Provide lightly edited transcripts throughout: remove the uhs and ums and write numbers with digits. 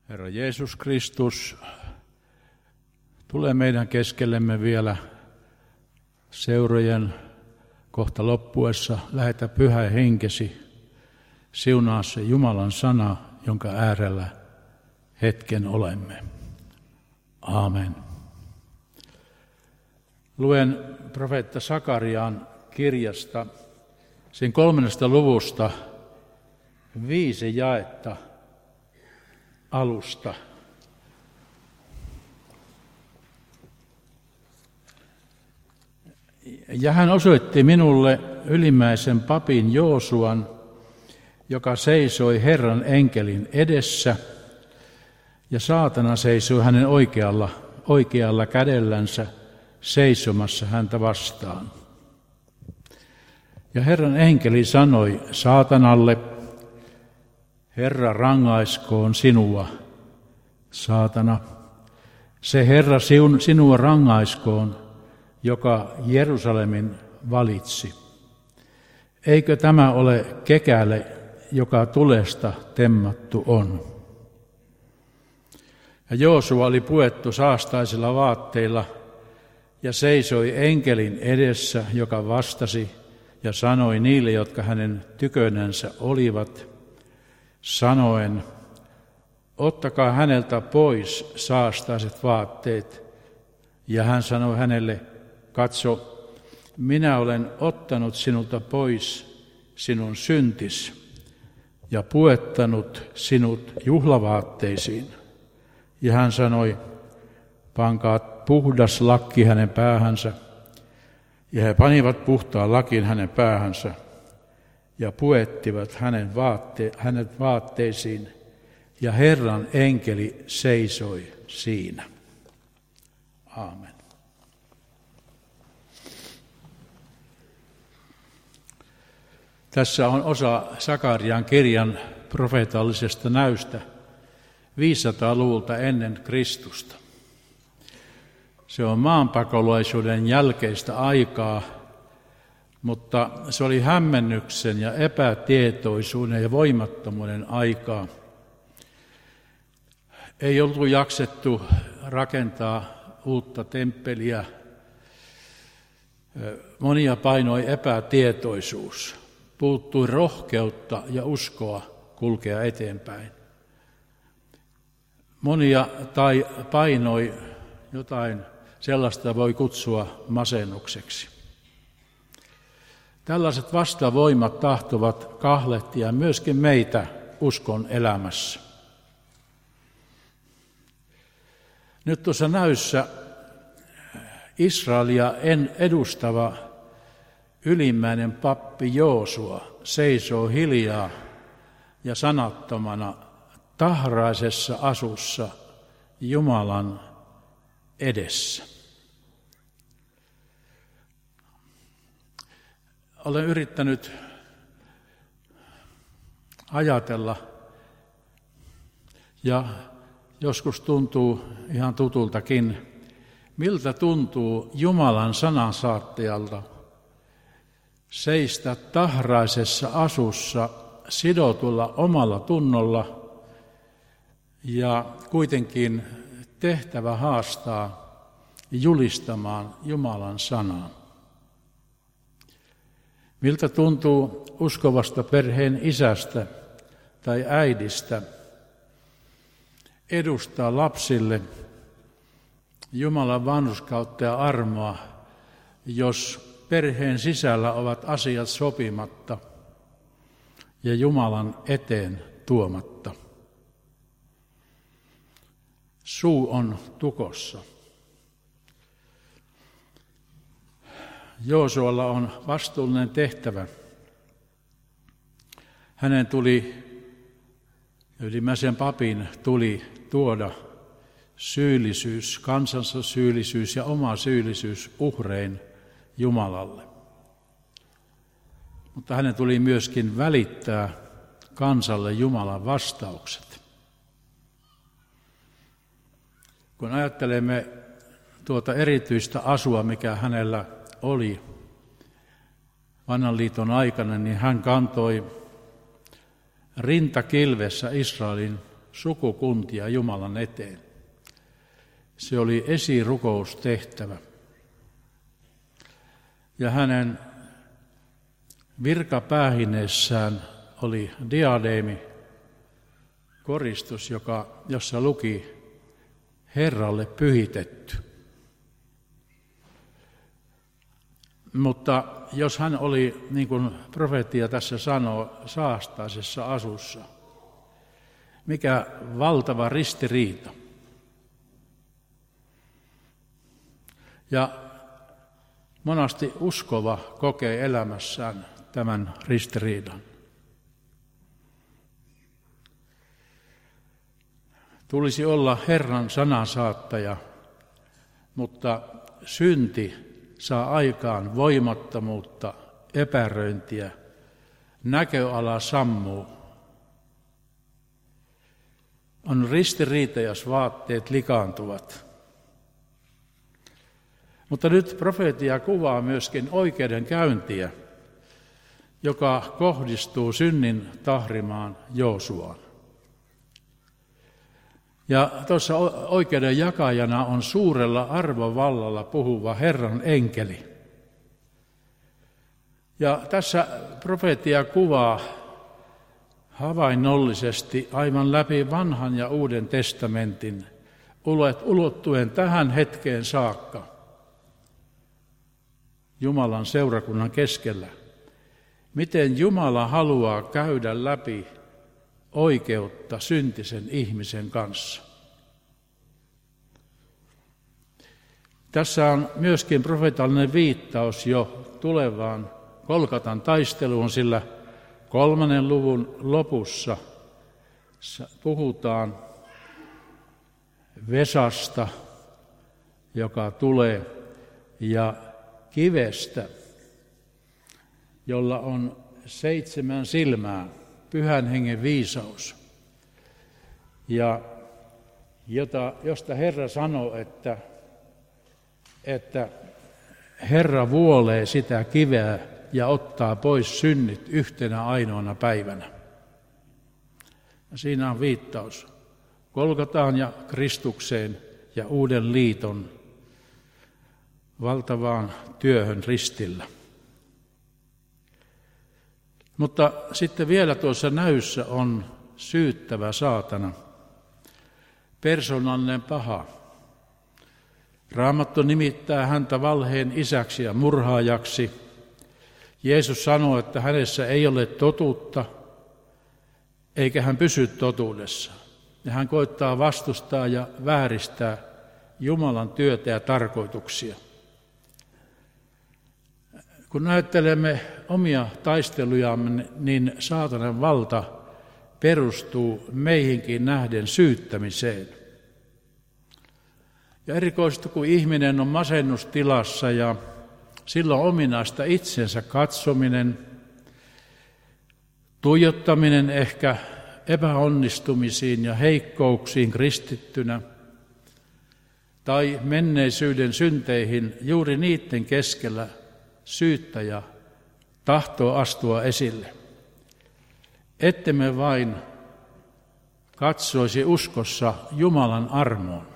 Herra Jeesus Kristus, tule meidän keskellemme vielä seurojen kohta loppuessa. Lähetä Pyhä Henkesi, siunaa se Jumalan sana, jonka äärellä hetken olemme. Aamen. Luen profeetta Sakariaan kirjasta, sen 3. luvusta 5 jaetta alusta. Ja hän osoitti minulle ylimmäisen papin Joosuan, joka seisoi Herran enkelin edessä, ja saatana seisoi hänen oikealla kädellänsä seisomassa häntä vastaan. Ja Herran enkeli sanoi saatanalle: Herra rangaiskoon sinua, saatana, se Herra sinua rangaiskoon, joka Jerusalemin valitsi. Eikö tämä ole kekäle, joka tulesta temmattu on? Ja Joosua oli puettu saastaisilla vaatteilla ja seisoi enkelin edessä, joka vastasi ja sanoi niille, jotka hänen tykönänsä olivat, sanoen: ottakaa häneltä pois saastaiset vaatteet. Ja hän sanoi hänelle: katso, minä olen ottanut sinulta pois sinun syntis ja puettanut sinut juhlavaatteisiin. Ja hän sanoi: pankaa puhdas lakki hänen päähänsä. Ja he panivat puhtaan lakin hänen päähänsä ja puettivat hänet vaatteisiin, ja Herran enkeli seisoi siinä. Aamen. Tässä on osa Sakarian kirjan profeetallisesta näystä 500-luvulta ennen Kristusta. Se on maanpakolaisuuden jälkeistä aikaa, mutta se oli hämmennyksen ja epätietoisuuden ja voimattomuuden aikaa. Ei oltu jaksettu rakentaa uutta temppeliä. Monia painoi epätietoisuus. Puuttui rohkeutta ja uskoa kulkea eteenpäin. Monia painoi jotain sellaista, voi kutsua masennukseksi. Tällaiset vastavoimat tahtovat kahlehtia myöskin meitä uskon elämässä. Nyt tuossa näyssä Israelia edustava ylimmäinen pappi Joosua seisoo hiljaa ja sanattomana tahraisessa asussa Jumalan edessä. Olen yrittänyt ajatella, ja joskus tuntuu ihan tutultakin, miltä tuntuu Jumalan sanansaattajalta seistä tahraisessa asussa sidotulla omalla tunnolla, ja kuitenkin tehtävä haastaa julistamaan Jumalan sanaa. Miltä tuntuu uskovasta perheen isästä tai äidistä edustaa lapsille Jumalan vanhurskautta ja armoa, jos perheen sisällä ovat asiat sopimatta ja Jumalan eteen tuomatta. Suu on tukossa. Joosualla on vastuullinen tehtävä. Hänen ylimmäisen papin tuli tuoda syyllisyys, kansansa syyllisyys ja oma syyllisyys uhrein Jumalalle. Mutta hänen tuli myöskin välittää kansalle Jumalan vastaukset. Kun ajattelemme tuota erityistä asua, mikä hänellä oli Vanhan liiton aikana, niin hän kantoi rintakilvessä Israelin sukukuntia Jumalan eteen. Se oli esirukoustehtävä. Ja hänen virkapäähineessään oli diadeemi, koristus, jossa luki Herralle pyhitetty. Mutta jos hän oli, niin kuin profeetia tässä sanoo, saastaisessa asussa, mikä valtava ristiriita. Ja monasti uskova kokee elämässään tämän ristiriidan. Tulisi olla Herran sanansaattaja, mutta synti saa aikaan voimattomuutta, epäröintiä, näköala sammuu. On ristiriita, jos vaatteet likaantuvat. Mutta nyt profeetia kuvaa myöskin oikeudenkäyntiä, joka kohdistuu synnin tahrimaan Joosuaan. Ja tuossa oikeuden jakajana on suurella arvovallalla puhuva Herran enkeli. Ja tässä profeetia kuvaa havainnollisesti aivan läpi vanhan ja uuden testamentin ulottuen tähän hetkeen saakka Jumalan seurakunnan keskellä. Miten Jumala haluaa käydä läpi oikeutta syntisen ihmisen kanssa. Tässä on myöskin profeetallinen viittaus jo tulevaan Golgatan taisteluun, sillä 3. luvun lopussa puhutaan Vesasta, joka tulee, ja kivestä, jolla on 7 silmää, Pyhän Hengen viisaus, ja josta Herra sanoo, että Herra vuolee sitä kiveä ja ottaa pois synnit yhtenä ainoana päivänä. Ja siinä on viittaus Golgataan ja Kristukseen ja uuden liiton valtavaan työhön ristillä. Mutta sitten vielä tuossa näyssä on syyttävä saatana, persoonallinen paha. Raamattu nimittää häntä valheen isäksi ja murhaajaksi. Jeesus sanoo, että hänessä ei ole totuutta, eikä hän pysy totuudessa. Ja hän koittaa vastustaa ja vääristää Jumalan työtä ja tarkoituksia. Kun ajattelemme omia taistelujamme, niin saatanan valta perustuu meihinkin nähden syyttämiseen. Ja erikoisesti kun ihminen on masennustilassa ja silloin ominaista itsensä katsominen, tuijottaminen ehkä epäonnistumisiin ja heikkouksiin kristittynä tai menneisyyden synteihin, juuri niiden keskellä syyttäjä tahtoo astua esille. Ettemme vain katsoisi uskossa Jumalan armoon.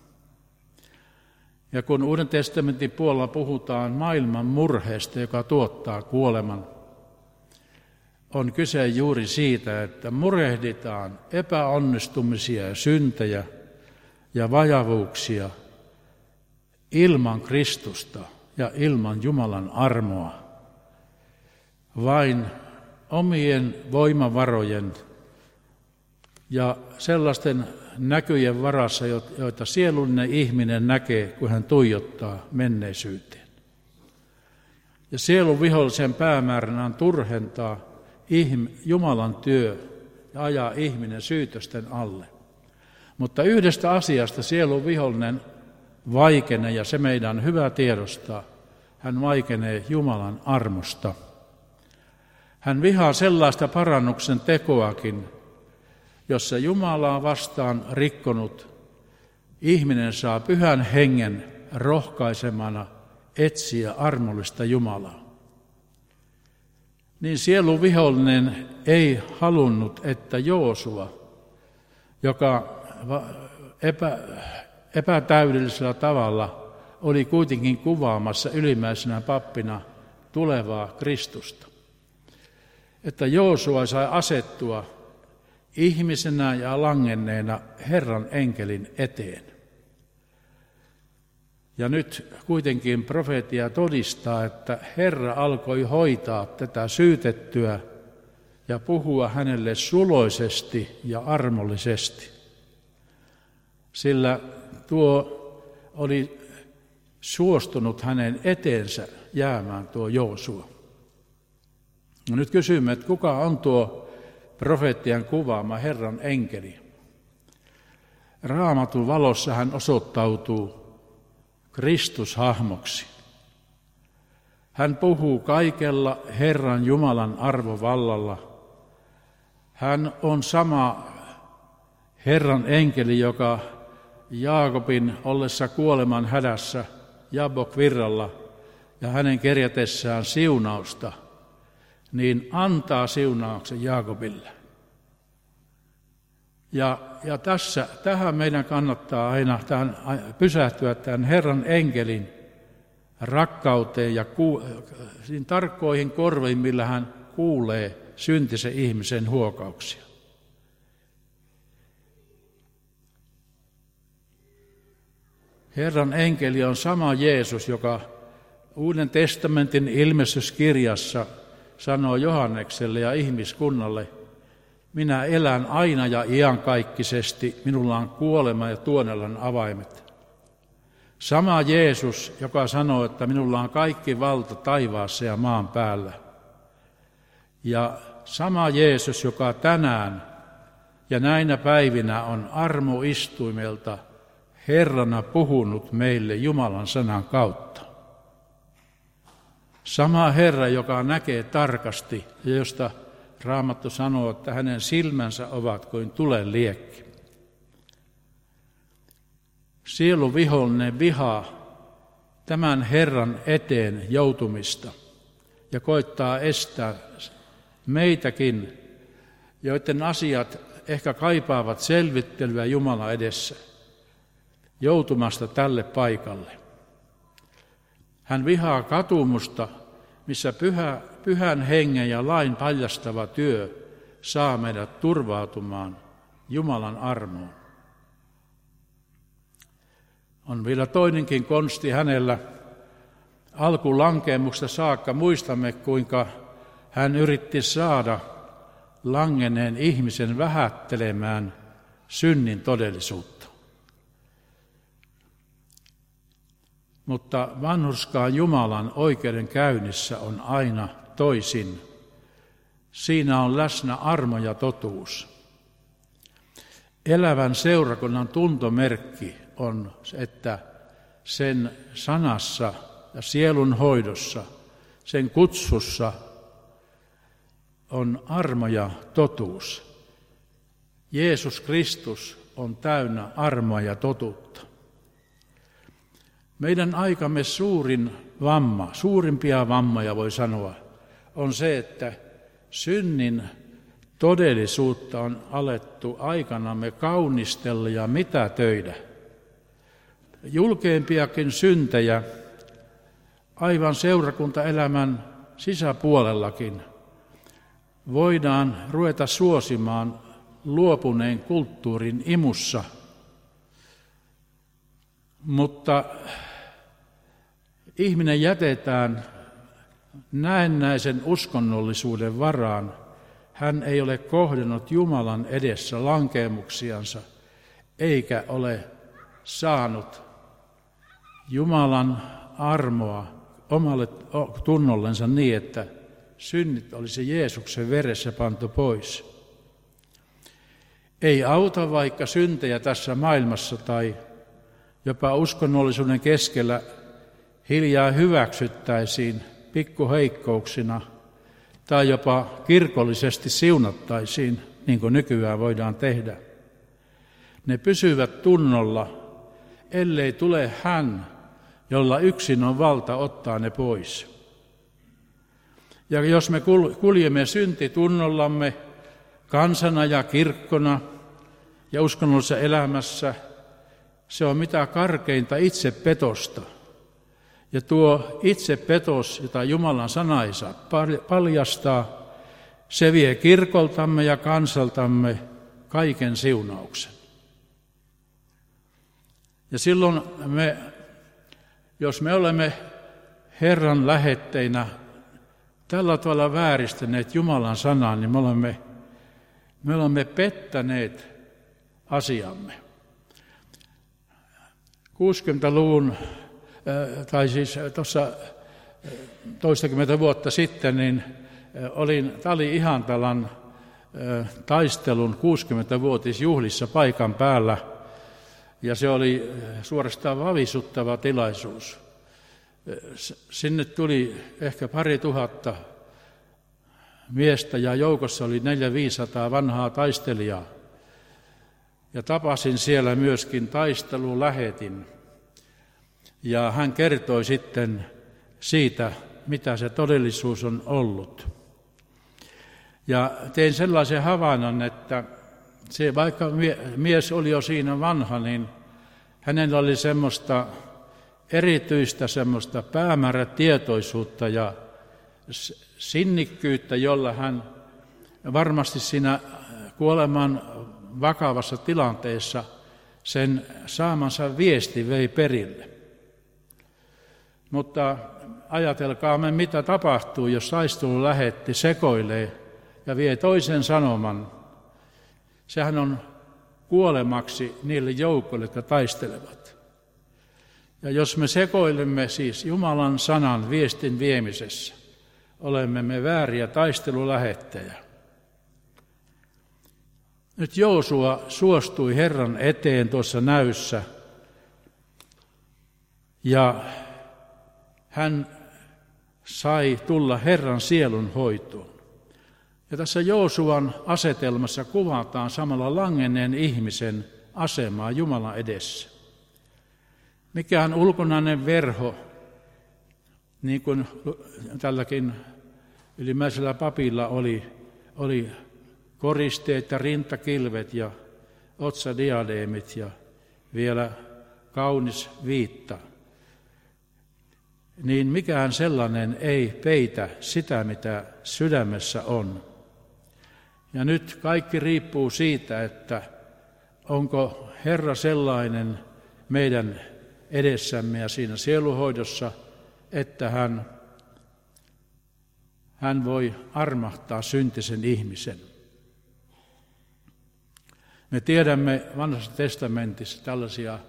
Ja kun Uuden testamentin puolella puhutaan maailman murheesta, joka tuottaa kuoleman, on kyse juuri siitä, että murehditaan epäonnistumisia ja syntejä ja vajavuuksia ilman Kristusta ja ilman Jumalan armoa, vain omien voimavarojen ja sellaisten näkyjen varassa, joita sielullinen ihminen näkee, kun hän tuijottaa menneisyyteen. Ja sielun vihollisen päämääränä on turhentaa Jumalan työ ja ajaa ihminen syytösten alle. Mutta yhdestä asiasta sielun vihollinen vaikenee, ja se meidän on hyvä tiedostaa. Hän vaikenee Jumalan armosta. Hän vihaa sellaista parannuksen tekoakin, jossa Jumalaa vastaan rikkonut ihminen saa Pyhän Hengen rohkaisemana etsiä armollista Jumalaa. Niin sielun vihollinen ei halunnut, että Joosua, joka epätäydellisellä tavalla oli kuitenkin kuvaamassa ylimmäisenä pappina tulevaa Kristusta. Että Joosua sai asettua ihmisenä ja langenneena Herran enkelin eteen. Ja nyt kuitenkin profeetia todistaa, että Herra alkoi hoitaa tätä syytettyä ja puhua hänelle suloisesti ja armollisesti. Sillä tuo oli suostunut hänen eteensä jäämään tuo Joosua. No nyt kysymme, että kuka on tuo profeettian kuvaama Herran enkeli? Raamatun valossa hän osoittautuu Kristushahmoksi. Hän puhuu kaikella Herran Jumalan arvovallalla. Hän on sama Herran enkeli, joka Jaakobin ollessa kuoleman hädässä Jabbok-virralla ja hänen kerjätessään siunausta, niin antaa siunauksen Jaakobille. Ja tähän meidän kannattaa aina pysähtyä tämän Herran enkelin rakkauteen ja tarkkoihin korviin, millä hän kuulee syntisen ihmisen huokauksia. Herran enkeli on sama Jeesus, joka Uuden testamentin ilmestyskirjassa sanoo Johannekselle ja ihmiskunnalle: minä elän aina ja iankaikkisesti, minulla on kuolema ja tuonelan avaimet. Sama Jeesus, joka sanoo, että minulla on kaikki valta taivaassa ja maan päällä. Ja sama Jeesus, joka tänään ja näinä päivinä on armoistuimelta Herrana puhunut meille Jumalan sanan kautta. Sama Herra, joka näkee tarkasti ja josta Raamattu sanoo, että hänen silmänsä ovat kuin tulen liekki. Sielun vihollinen vihaa tämän Herran eteen joutumista ja koittaa estää meitäkin, joiden asiat ehkä kaipaavat selvittelyä Jumalan edessä, joutumasta tälle paikalle. Hän vihaa katumusta, missä pyhän hengen ja lain paljastava työ saa meidät turvautumaan Jumalan armoon. On vielä toinenkin konsti hänellä. Alkulankemusta saakka muistamme, kuinka hän yritti saada langenneen ihmisen vähättelemään synnin todellisuutta. Mutta vanhurskaan Jumalan oikeudenkäynnissä on aina toisin. Siinä on läsnä armo ja totuus. Elävän seurakunnan tuntomerkki on, että sen sanassa ja sielun hoidossa, sen kutsussa on armo ja totuus. Jeesus Kristus on täynnä armoa ja totuutta. Meidän aikamme suurimpia vammoja voi sanoa, on se, että synnin todellisuutta on alettu aikanamme kaunistella ja mitätöidä. Julkeimpiakin syntejä aivan seurakuntaelämän sisäpuolellakin voidaan ruveta suosimaan luopuneen kulttuurin imussa, mutta ihminen jätetään näennäisen uskonnollisuuden varaan. Hän ei ole kohdannut Jumalan edessä lankemuksiansa, eikä ole saanut Jumalan armoa omalle tunnollensa niin, että synnit olisi Jeesuksen veressä pantu pois. Ei auta, vaikka syntejä tässä maailmassa tai jopa uskonnollisuuden keskellä hiljaa hyväksyttäisiin pikkuheikkouksina tai jopa kirkollisesti siunattaisiin, niin kuin nykyään voidaan tehdä. Ne pysyvät tunnolla, ellei tule hän, jolla yksin on valta ottaa ne pois. Ja jos me kuljemme syntitunnollamme kansana ja kirkkona ja uskonnollisessa elämässä se on mitä karkeinta itsepetosta. Ja tuo itsepetos, jota Jumalan sana ei saa paljastaa, se vie kirkoltamme ja kansaltamme kaiken siunauksen. Ja silloin jos me olemme Herran lähetteinä tällä tavalla vääristäneet Jumalan sanaa, niin me olemme pettäneet asiamme. 60-luvun, tai siis tuossa toistakymmentä vuotta sitten, niin olin Tali Ihantalan taistelun 60-vuotisjuhlissa paikan päällä, ja se oli suorastaan vavisuttava tilaisuus. Sinne tuli ehkä 2000 miestä ja joukossa oli 400-500 vanhaa taistelijaa. Ja tapasin siellä myöskin taistelulähetin. Ja hän kertoi sitten siitä, mitä se todellisuus on ollut. Ja tein sellaisen havainnon, että vaikka mies oli jo siinä vanha, niin hänellä oli semmoista erityistä semmoista päämäärätietoisuutta ja sinnikkyyttä, jolla hän varmasti siinä kuoleman vakavassa tilanteessa sen saamansa viesti vei perille. Mutta ajatelkaamme, mitä tapahtuu, jos taistelulähetti sekoilee ja vie toisen sanoman. Sehän on kuolemaksi niille joukoille, jotka taistelevat. Ja jos me sekoilemme siis Jumalan sanan viestin viemisessä, olemme me vääriä taistelulähettejä. Nyt Joosua suostui Herran eteen tuossa näyssä ja hän sai tulla Herran sielun hoitoon. Ja tässä Joosuan asetelmassa kuvataan samalla langenneen ihmisen asemaa Jumalan edessä. Mikään ulkonainen verho, niin kuin tälläkin ylimmäisellä papilla oli koristeet ja rintakilvet ja otsadiadeemit ja vielä kaunis viitta, niin mikään sellainen ei peitä sitä, mitä sydämessä on. Ja nyt kaikki riippuu siitä, että onko Herra sellainen meidän edessämme ja siinä sieluhoidossa, että hän voi armahtaa syntisen ihmisen. Me tiedämme Vanhassa testamentissa tällaisia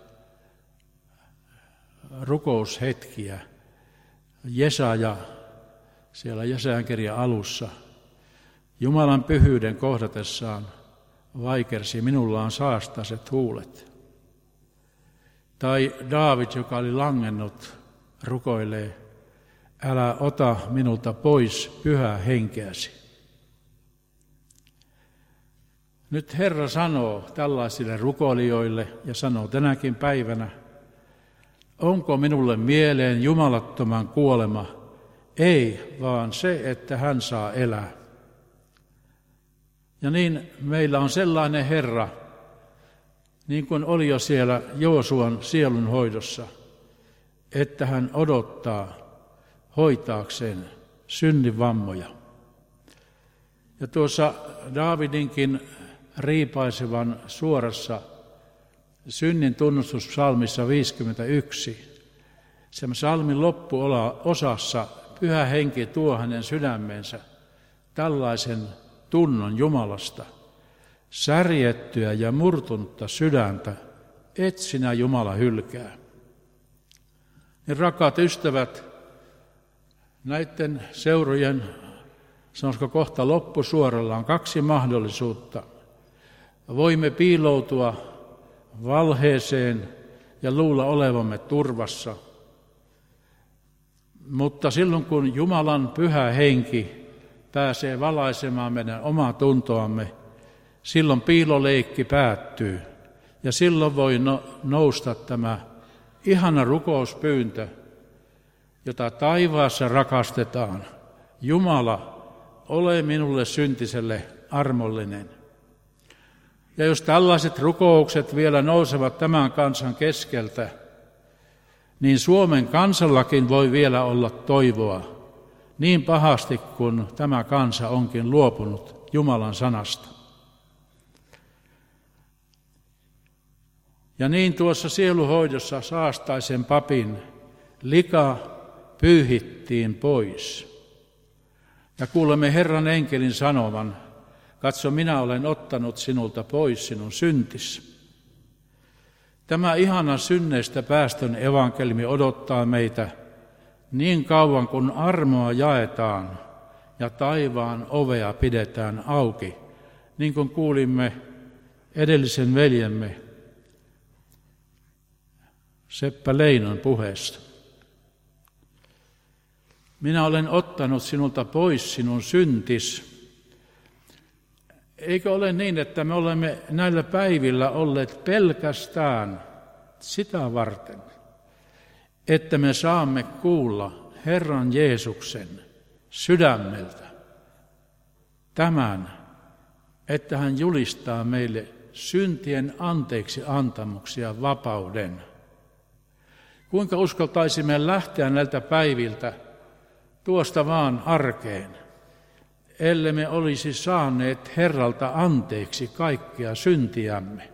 rukoushetkiä. Jesaja, siellä Jesajan kirjan alussa, Jumalan pyhyyden kohdatessaan vaikersi, minulla on saastaiset huulet. Tai Daavid, joka oli langennut, rukoilee, älä ota minulta pois pyhää henkeäsi. Nyt Herra sanoo tällaisille rukoilijoille ja sanoo tänäkin päivänä, onko minulle mieleen jumalattoman kuolema? Ei, vaan se, että hän saa elää. Ja niin meillä on sellainen Herra, niin kuin oli jo siellä Joosuan sielunhoidossa, että hän odottaa hoitaakseen synnin vammoja. Ja tuossa Daavidinkin riipaisevan suorassa synnin tunnustuspsalmissa 51, sen psalmin loppuosassa Pyhä Henki tuo hänen sydämeensä tällaisen tunnon Jumalasta, särjettyä ja murtunutta sydäntä, et sinä Jumala hylkää. Niin rakkaat ystävät, näiden seurojen, sanoisiko kohta loppusuoralla, on kaksi mahdollisuutta. Voimme piiloutua valheeseen ja luulla olevamme turvassa, mutta silloin kun Jumalan Pyhä Henki pääsee valaisemaan meidän omaa tuntoamme, silloin piiloleikki päättyy ja silloin voi nousta tämä ihana rukouspyyntö, jota taivaassa rakastetaan. Jumala, ole minulle syntiselle armollinen. Ja jos tällaiset rukoukset vielä nousevat tämän kansan keskeltä, niin Suomen kansallakin voi vielä olla toivoa, niin pahasti kuin tämä kansa onkin luopunut Jumalan sanasta. Ja niin tuossa sieluhoidossa Saastaisen papin lika pyyhittiin pois. Ja kuulemme Herran enkelin sanovan, katso, minä olen ottanut sinulta pois sinun syntisi. Tämä ihana synneistä päästön evankeliumi odottaa meitä niin kauan kun armoa jaetaan ja taivaan ovea pidetään auki, niin kuin kuulimme edellisen veljemme Seppä Leinon puheesta. Minä olen ottanut sinulta pois sinun syntis. Eikö ole niin, että me olemme näillä päivillä olleet pelkästään sitä varten, että me saamme kuulla Herran Jeesuksen sydämeltä tämän, että hän julistaa meille syntien anteeksi antamuksia vapauden. Kuinka uskaltaisimme lähteä näiltä päiviltä tuosta vaan arkeen, ellei me olisi saaneet Herralta anteeksi kaikkia syntiämme.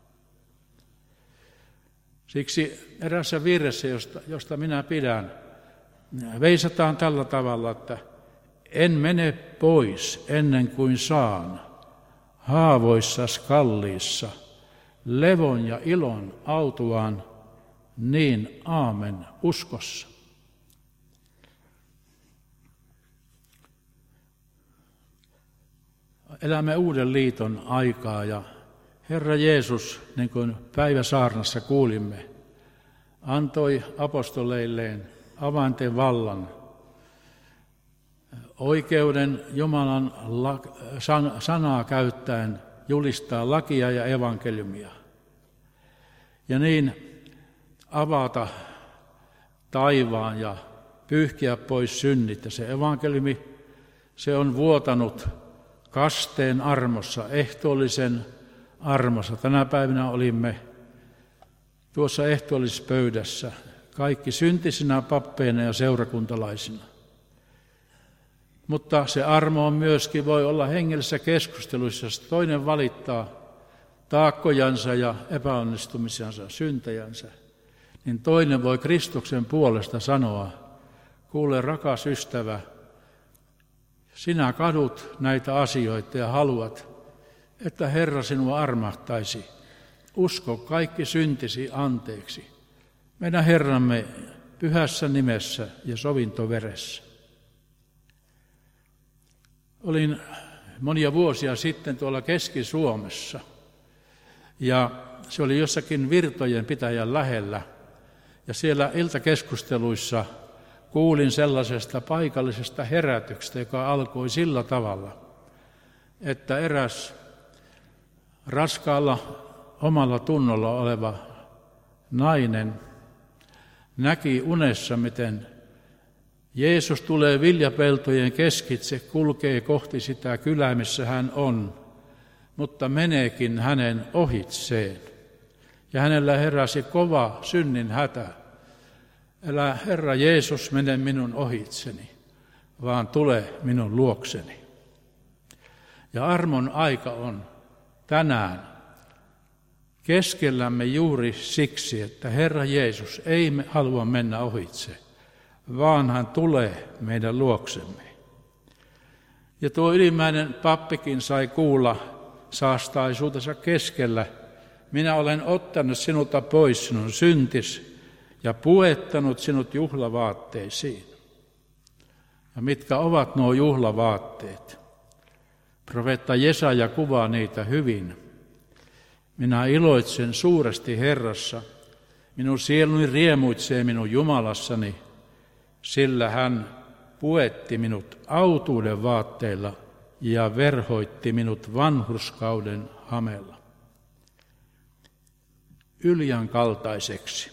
Siksi erässä virressä, josta minä pidän, veisataan tällä tavalla, että en mene pois ennen kuin saan haavoissas kalliissa levon ja ilon autuaan, niin aamen uskossa. Elämme uuden liiton aikaa ja Herra Jeesus, niin kuin päiväsaarnassa kuulimme, antoi apostoleilleen avainten vallan, oikeuden Jumalan sanaa käyttäen julistaa lakia ja evankeliumia. Ja niin avata taivaan ja pyyhkiä pois synnit. Ja se evankeliumi, se on vuotanut kasteen armossa, ehtoollisen armossa. Tänä päivänä olimme tuossa ehtoollispöydässä, kaikki syntisinä pappeina ja seurakuntalaisina. Mutta se armo on myöskin, voi olla hengellisissä keskusteluissa, jos toinen valittaa taakkojansa ja epäonnistumisensa, syntejänsä, niin toinen voi Kristuksen puolesta sanoa, kuule rakas ystävä, sinä kadut näitä asioita ja haluat, että Herra sinua armahtaisi. Usko kaikki syntisi anteeksi. Meidän Herramme pyhässä nimessä ja sovintoveressä. Olin monia vuosia sitten tuolla Keski-Suomessa ja se oli jossakin Virtojen pitäjän lähellä. Ja siellä iltakeskusteluissa kuulin sellaisesta paikallisesta herätyksestä, joka alkoi sillä tavalla, että eräs raskaalla omalla tunnolla oleva nainen näki unessa, miten Jeesus tulee viljapeltojen keskitse, kulkee kohti sitä kylää, missä hän on, mutta meneekin hänen ohitseen. Ja hänellä heräsi kova synnin hätä. Älä Herra Jeesus mene minun ohitseni, vaan tule minun luokseni. Ja armon aika on tänään keskellämme juuri siksi, että Herra Jeesus ei halua mennä ohitse, vaan hän tulee meidän luoksemme. Ja tuo ylimmäinen pappikin sai kuulla saastaisuutensa keskellä, minä olen ottanut sinulta pois sinun syntis ja puettanut sinut juhlavaatteisiin. Ja mitkä ovat nuo juhlavaatteet? Profeetta Jesaja kuvaa niitä hyvin. Minä iloitsen suuresti Herrassa, minun sieluni riemuitsee minun Jumalassani, sillä hän puetti minut autuuden vaatteilla ja verhoitti minut vanhurskauden hamella. Yljän kaltaiseksi.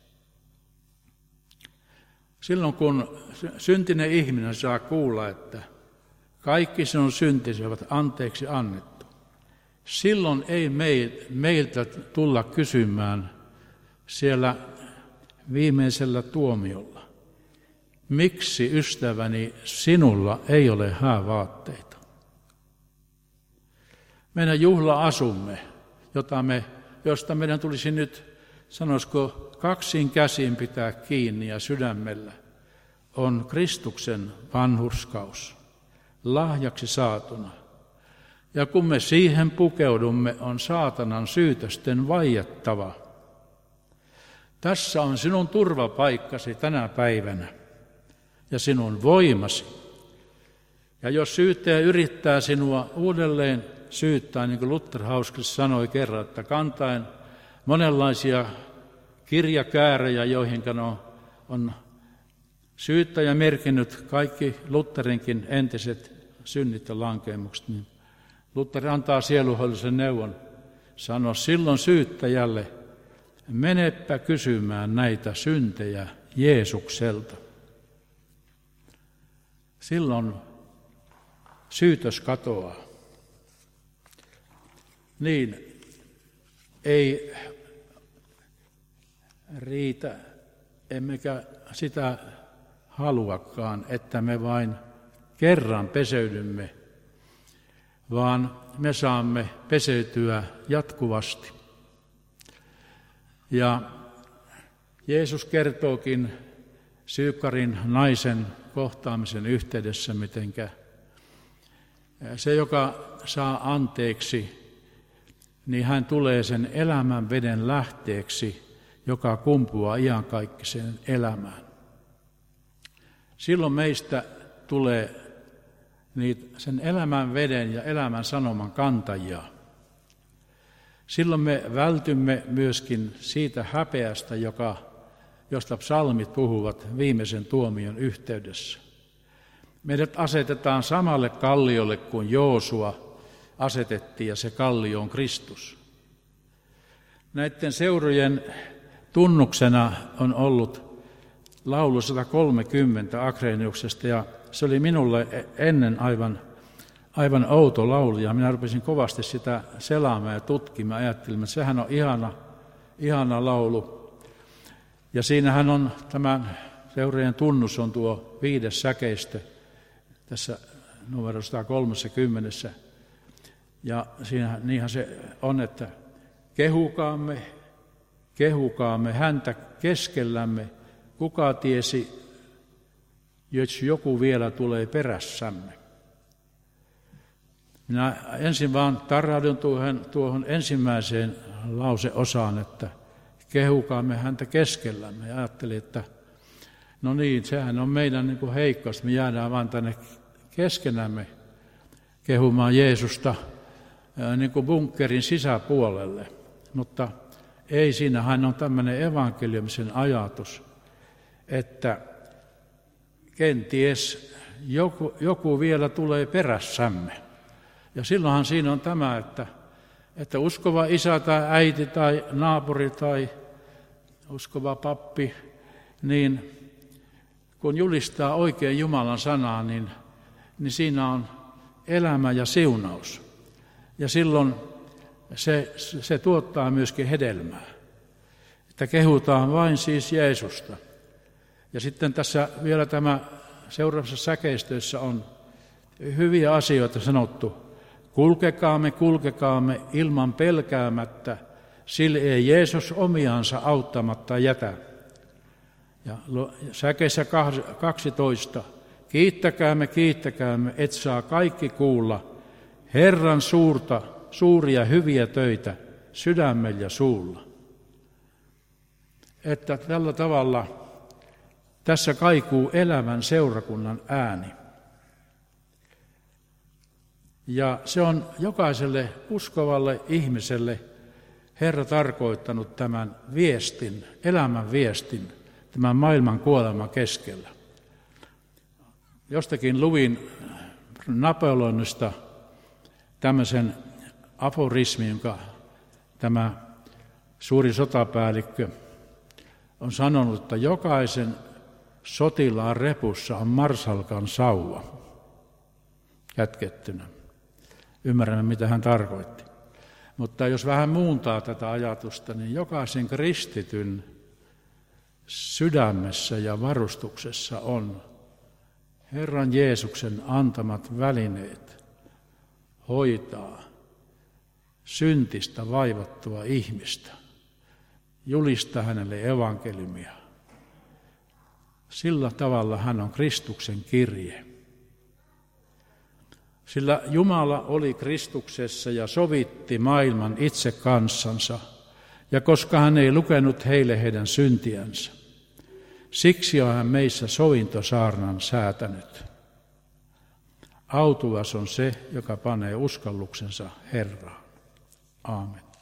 Silloin kun syntinen ihminen saa kuulla, että kaikki sinun syntisi ovat anteeksi annettu, silloin ei meiltä tulla kysymään siellä viimeisellä tuomiolla, miksi ystäväni sinulla ei ole häävaatteita. Meidän juhla-asumme, josta meidän tulisi nyt, sanoisiko, kaksin käsin pitää kiinni ja sydämellä, on Kristuksen vanhurskaus, lahjaksi saatuna. Ja kun me siihen pukeudumme, on saatanan syytösten vaiettava. Tässä on sinun turvapaikkasi tänä päivänä ja sinun voimasi. Ja jos syyttäjä yrittää sinua uudelleen syyttää, niin kuin Luther hauskasti sanoi kerran, että kantaen monenlaisia kirjakäärejä, joihin on syyttäjä merkinnyt kaikki Lutherinkin entiset synnit ja lankeemukset, niin Luther antaa sieluhoidollisen neuvon sanoa silloin syyttäjälle, menepä kysymään näitä syntejä Jeesukselta. Silloin syytös katoaa. Niin, ei riitä, emmekä sitä haluakaan, että me vain kerran peseydymme, vaan me saamme peseytyä jatkuvasti. Ja Jeesus kertookin Syykarin naisen kohtaamisen yhteydessä, mitenkä se, joka saa anteeksi, niin hän tulee sen elämän veden lähteeksi, joka kumpuaa iankaikkiseen elämään. Silloin meistä tulee sen elämän veden ja elämän sanoman kantajia. Silloin me vältymme myöskin siitä häpeästä, josta psalmit puhuvat viimeisen tuomion yhteydessä. Meidät asetetaan samalle kalliolle kuin Joosua asetettiin, ja se kallio on Kristus. Näiden seurojen tunnuksena on ollut laulu 130 Agreniuksesta, ja se oli minulle ennen aivan outo laulu, ja minä rupesin kovasti sitä selaamaan ja tutkimaan. Ajattelin, että sehän on ihana laulu. Ja siinähän on tämän seurojen tunnus on tuo 5. säkeistö tässä numero 130. Ja siinä niinhän se on, että kehukaamme häntä keskellämme, kuka tiesi, jos joku vielä tulee perässämme. Minä ensin vaan tarraudun tuohon ensimmäiseen lauseosaan, että kehukaamme häntä keskellämme. Ja ajattelin, että no niin, sehän on meidän niin kuin heikkous, me jäädään vaan tänne keskenämme kehumaan Jeesusta niin kuin bunkkerin sisäpuolelle. Mutta ei, siinähän on tämmöinen evankeliumisen ajatus, että kenties joku vielä tulee perässämme. Ja silloinhan siinä on tämä, että uskova isä tai äiti tai naapuri tai uskova pappi, niin kun julistaa oikein Jumalan sanaa, niin siinä on elämä ja siunaus. Ja silloin se tuottaa myöskin hedelmää, että kehutaan vain siis Jeesusta. Ja sitten tässä vielä tämä seuraavassa säkeistössä on hyviä asioita sanottu. Kulkekaamme ilman pelkäämättä, sillä ei Jeesus omiansa auttamatta jätä. Ja säkeessä 12. Kiittäkäämme, et saa kaikki kuulla Herran suuria hyviä töitä sydämellä ja suulla. Että tällä tavalla tässä kaikuu elävän seurakunnan ääni. Ja se on jokaiselle uskovalle ihmiselle Herra tarkoittanut tämän viestin, elämän viestin, tämän maailman kuoleman keskellä. Jostakin luin Napoleonista tämmöisen aforismin, jonka tämä suuri sotapäällikkö on sanonut, että jokaisen sotilaan repussa on marsalkan sauva kätkettynä. Ymmärrämme, mitä hän tarkoitti. Mutta jos vähän muuntaa tätä ajatusta, niin jokaisen kristityn sydämessä ja varustuksessa on Herran Jeesuksen antamat välineet hoitaa syntistä vaivattua ihmistä, julistaa hänelle evankeliumia. Sillä tavalla hän on Kristuksen kirje. Sillä Jumala oli Kristuksessa ja sovitti maailman itse kanssansa, ja koska hän ei lukenut heille heidän syntiänsä, siksi on hän meissä sovintosaarnan säätänyt. Autuas on se, joka panee uskalluksensa Herraan. Aamen.